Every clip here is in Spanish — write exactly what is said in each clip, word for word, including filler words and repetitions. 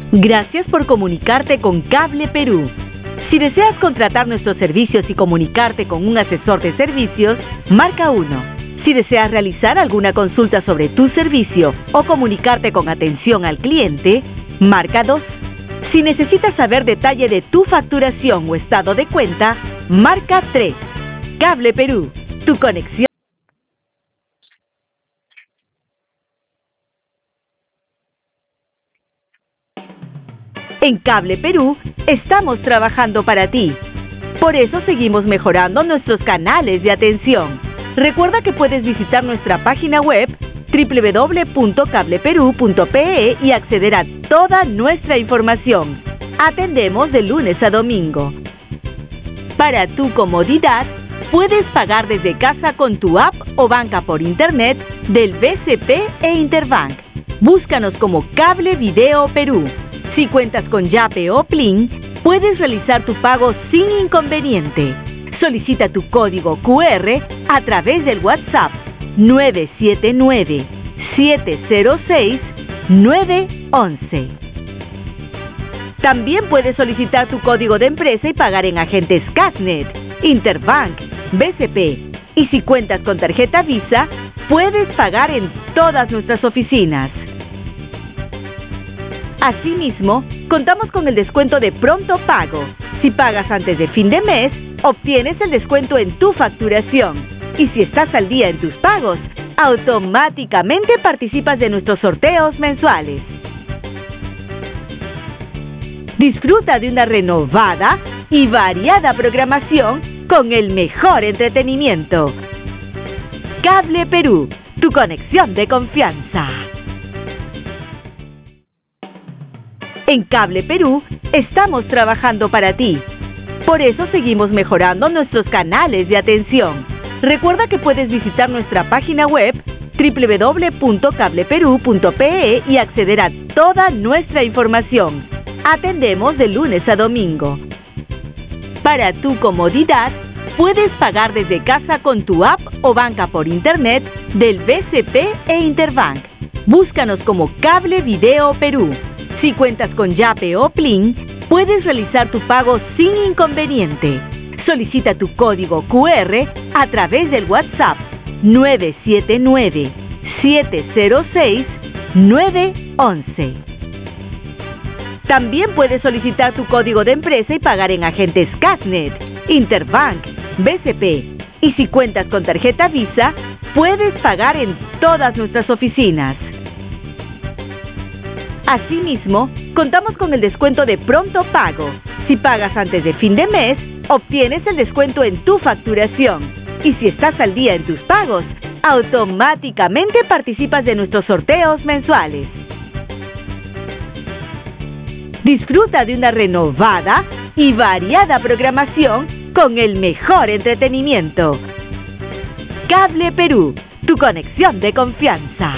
Gracias por comunicarte con Cable Perú. Si deseas contratar nuestros servicios y comunicarte con un asesor de servicios, marca uno. Si deseas realizar alguna consulta sobre tu servicio o comunicarte con atención al cliente, marca dos. Si necesitas saber detalle de tu facturación o estado de cuenta, marca tres. Cable Perú, tu conexión. En Cable Perú estamos trabajando para ti. Por eso seguimos mejorando nuestros canales de atención. Recuerda que puedes visitar nuestra página web doble u doble u doble u punto cable perú punto pe e y acceder a toda nuestra información. Atendemos de lunes a domingo. Para tu comodidad, puedes pagar desde casa con tu app o banca por internet del B C P e Interbank. Búscanos como Cable Video Perú. Si cuentas con Yape o Plin, puedes realizar tu pago sin inconveniente. Solicita tu código cu erre a través del WhatsApp nueve siete nueve, siete cero seis, nueve once. También puedes solicitar tu código de empresa y pagar en agentes Cashnet, Interbank, B C P. Y si cuentas con tarjeta Visa, puedes pagar en todas nuestras oficinas. Asimismo, contamos con el descuento de Pronto Pago. Si pagas antes de fin de mes, obtienes el descuento en tu facturación. Y si estás al día en tus pagos, automáticamente participas de nuestros sorteos mensuales. Disfruta de una renovada y variada programación con el mejor entretenimiento. Cable Perú, tu conexión de confianza. En Cable Perú estamos trabajando para ti. Por eso seguimos mejorando nuestros canales de atención. Recuerda que puedes visitar nuestra página web doble u doble u doble u punto cable perú punto pe e y acceder a toda nuestra información. Atendemos de lunes a domingo. Para tu comodidad, puedes pagar desde casa con tu app o banca por internet del B C P e Interbank. Búscanos como Cable Video Perú. Si cuentas con Yape o Plin, puedes realizar tu pago sin inconveniente. Solicita tu código cu erre a través del WhatsApp nueve siete nueve, siete cero seis, nueve once. También puedes solicitar tu código de empresa y pagar en agentes Cashnet, Interbank, B C P. Y si cuentas con tarjeta Visa, puedes pagar en todas nuestras oficinas. Asimismo, contamos con el descuento de Pronto Pago. Si pagas antes de fin de mes, obtienes el descuento en tu facturación. Y si estás al día en tus pagos, automáticamente participas de nuestros sorteos mensuales. Disfruta de una renovada y variada programación con el mejor entretenimiento. Cable Perú, tu conexión de confianza.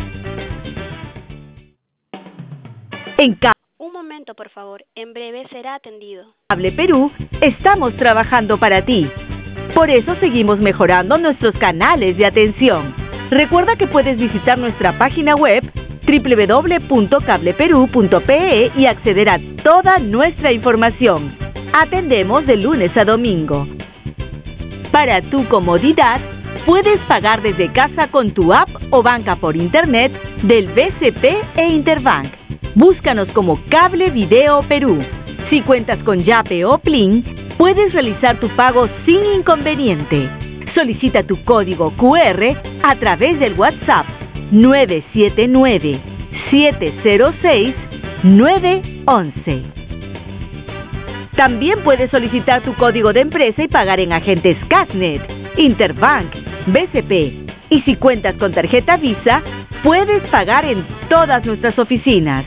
En Un momento, por favor. En breve será atendido. Cable Perú estamos trabajando para ti. Por eso seguimos mejorando nuestros canales de atención. Recuerda que puedes visitar nuestra página web doble u doble u doble u punto cable perú punto pe e y acceder a toda nuestra información. Atendemos de lunes a domingo. Para tu comodidad, puedes pagar desde casa con tu app o banca por internet del B C P e Interbank. Búscanos como Cable Video Perú. Si cuentas con Yape o Plin, puedes realizar tu pago sin inconveniente. Solicita tu código cu erre a través del WhatsApp nueve siete nueve, siete cero seis, nueve once. También puedes solicitar tu código de empresa y pagar en agentes Cashnet, Interbank, B C P. Y si cuentas con tarjeta Visa, puedes pagar en todas nuestras oficinas.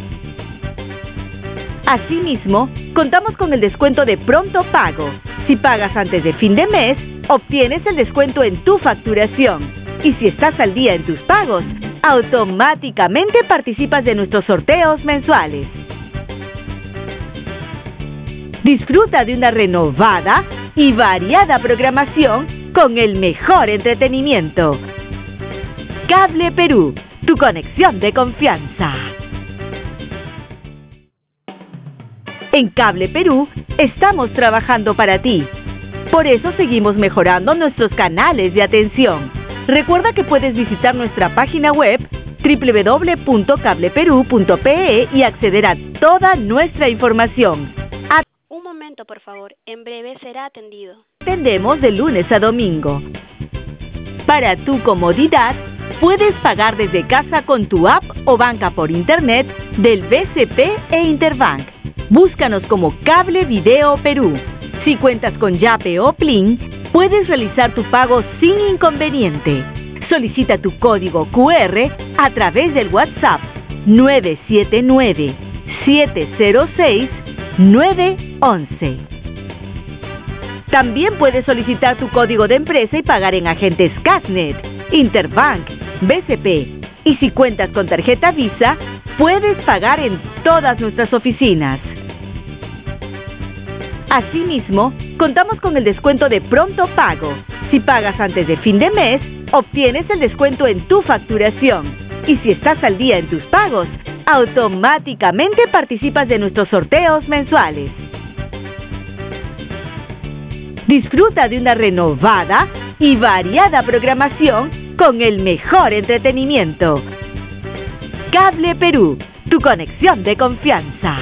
Asimismo, contamos con el descuento de Pronto Pago. Si pagas antes de fin de mes, obtienes el descuento en tu facturación. Y si estás al día en tus pagos, automáticamente participas de nuestros sorteos mensuales. Disfruta de una renovada y variada programación con el mejor entretenimiento. Cable Perú, tu conexión de confianza. En Cable Perú estamos trabajando para ti. Por eso seguimos mejorando nuestros canales de atención. Recuerda que puedes visitar nuestra página web doble u doble u doble u punto cable perú punto pe e y acceder a toda nuestra información. Un momento, por favor. En breve será atendido. Atendemos de lunes a domingo. Para tu comodidad, puedes pagar desde casa con tu app o banca por internet del B C P e Interbank. Búscanos como Cable Video Perú. Si cuentas con Yape o Plin, puedes realizar tu pago sin inconveniente. Solicita tu código cu erre a través del WhatsApp nueve siete nueve, siete cero seis, nueve once. También puedes solicitar tu código de empresa y pagar en agentes Casnet, Interbank, B C P. Y si cuentas con tarjeta Visa, puedes pagar en todas nuestras oficinas. Asimismo, contamos con el descuento de pronto pago. Si pagas antes de fin de mes, obtienes el descuento en tu facturación. Y si estás al día en tus pagos, automáticamente participas de nuestros sorteos mensuales. Disfruta de una renovada y variada programación con el mejor entretenimiento. Cable Perú, tu conexión de confianza.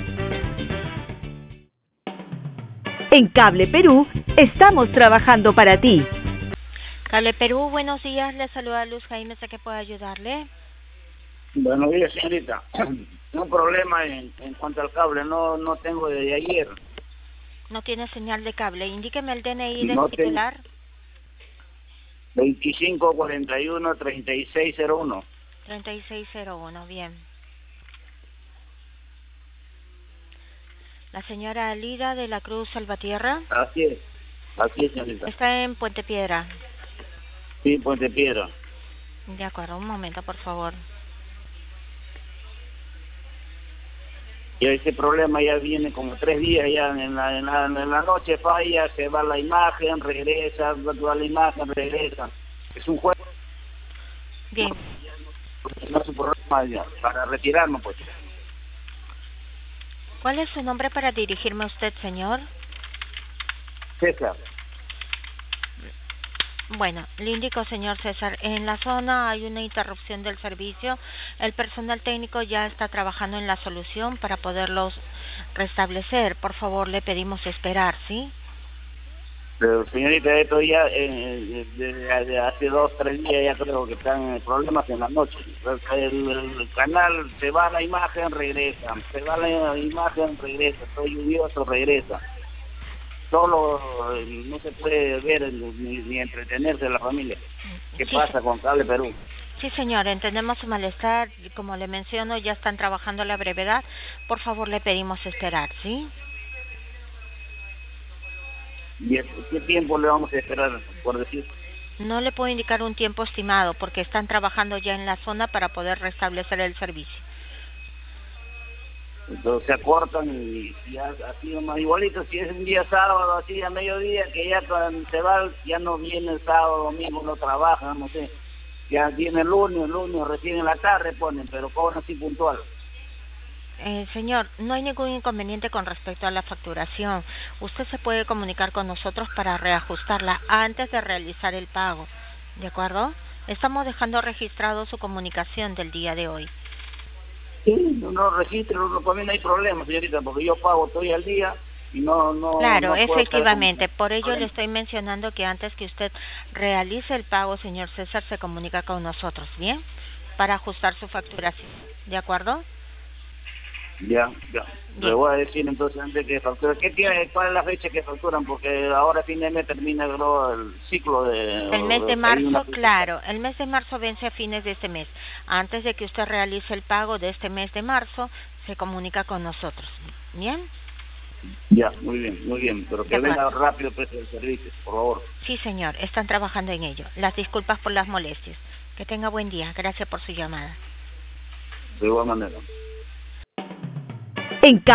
En Cable Perú estamos trabajando para ti. Cable Perú, buenos días. Le saluda Luz Jaime, ¿sé que puedo ayudarle? Buenos días, señorita. Un problema en, en cuanto al cable, no no tengo desde ayer. No tiene señal de cable. Indíqueme el D N I del No titular. veinticinco cuarenta y uno, treinta y seis cero uno. treinta y seis cero uno, bien. La señora Alida de la Cruz Salvatierra. Así es, así es, señorita. Está en Puente Piedra. Sí, Puente Piedra. De acuerdo, un momento, por favor. Y ese problema ya viene como tres días, ya en la, en la, en la noche falla, se va la imagen, regresa, va la imagen, regresa. Es un juego. Bien. No es un problema ya, para retirarnos, pues. ¿Cuál es su nombre para dirigirme a usted, señor? César. Bueno, le indico, señor César, en la zona hay una interrupción del servicio. El personal técnico ya está trabajando en la solución para poderlos restablecer. Por favor, le pedimos esperar, ¿sí? Pero, señorita, esto ya eh, desde hace dos, tres días ya creo que están problemas en la noche. El, el canal se va la imagen, regresa. Se va la imagen, regresa. Todo lluvioso, regresa. Solo eh, no se puede ver ni, ni entretenerse la familia. ¿Qué Sí, pasa con Cable Perú? Sí, señor, entendemos su malestar. Como le menciono, ya están trabajando a la brevedad. Por favor, le pedimos esperar, ¿sí? ¿Y qué tiempo le vamos a esperar, por decir? No le puedo indicar un tiempo estimado porque están trabajando ya en la zona para poder restablecer el servicio. Entonces se acortan y ya así nomás igualito. Si es un día sábado, así a mediodía, que ya cuando se va, ya no viene el sábado, domingo, no trabajan, no sé. Ya viene el lunes, el lunes recién en la tarde ponen, pero cobran así puntual. Eh, señor, no hay ningún inconveniente con respecto a la facturación. Usted se puede comunicar con nosotros para reajustarla antes de realizar el pago, ¿de acuerdo? Estamos dejando registrado su comunicación del día de hoy. Sí, no, no registro, no, conmigo no hay problema, señorita, porque yo pago todo al día y no... no Claro, no puedo efectivamente, estar con... por ello le estoy mencionando que antes que usted realice el pago, señor César, se comunica con nosotros, ¿bien? Para ajustar su facturación, ¿de acuerdo? Ya, ya. Le voy a decir entonces antes que facturan. ¿Qué tiene, cuál es la fecha que facturan? Porque ahora a fin de mes termina creo, el ciclo de... El mes de hay marzo, una fecha. claro, el mes de marzo vence a fines de este mes. Antes de que usted realice el pago de este mes de marzo, se comunica con nosotros, ¿bien? Ya, muy bien, muy bien. Pero que De venga acuerdo. rápido pues el servicio, por favor. Sí, señor, están trabajando en ello. Las disculpas por las molestias. Que tenga buen día. Gracias por su llamada. De igual manera. En